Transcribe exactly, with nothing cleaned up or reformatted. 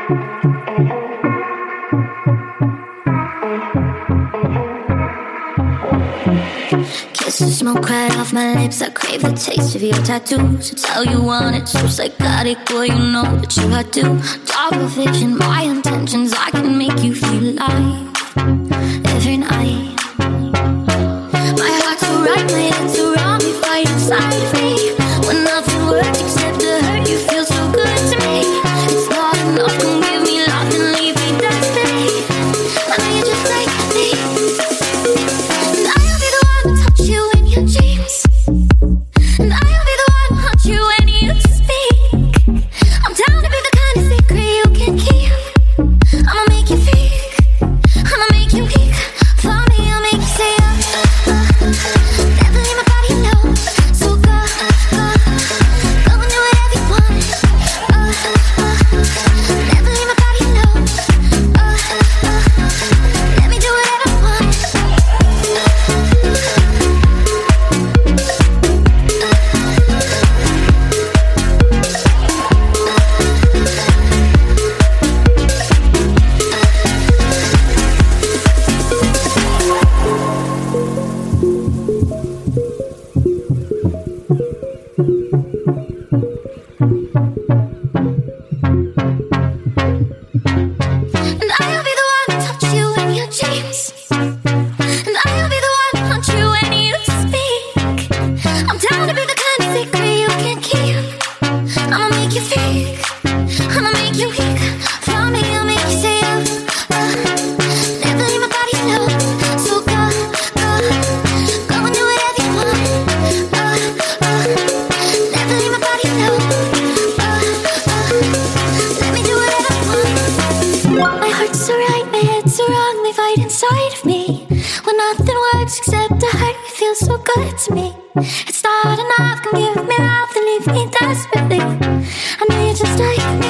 Kisses smoke right off my lips. I crave the taste of your tattoos. It's how you want it, so psychotic. Boy, you know that you had to. Dark fiction, my intentions. I can make you feel alive every night. My heart's so right, my head's so wrong. You fight inside of me when nothing works except to hurt. You feel so good to me. It's not enough. Come give me love and leave me destiny. I know you're just like me. And I'll be the one to touch you in your dreams. And I'll be the one to haunt you when you speak. I'm down to be the kind of secret you can keep. I'ma make you feel. I'ma make you weak. For me, I'll make you say uh, uh, never leave my body alone. So go, go, go and do whatever you want. Uh, uh, never leave my body alone. Uh, uh, let me do whatever I want. And I'll be the one to touch you in your dreams. And I'll be the one to haunt you when you speak. I'm down to be the kind of secret you can keep. I'ma make you feel. I'ma make you weak. For me, I'll make you say uh, uh, never leave my body alone. So go, go, go and do whatever you want. Uh, uh, never leave my body alone. Uh, uh, let me do whatever I want. My heart's so right, my head's so wrong. They fight inside of me when nothing works except to hurt. You feel so good to me. It's not enough. Come give me love and leave me desperately. I know you're just like me.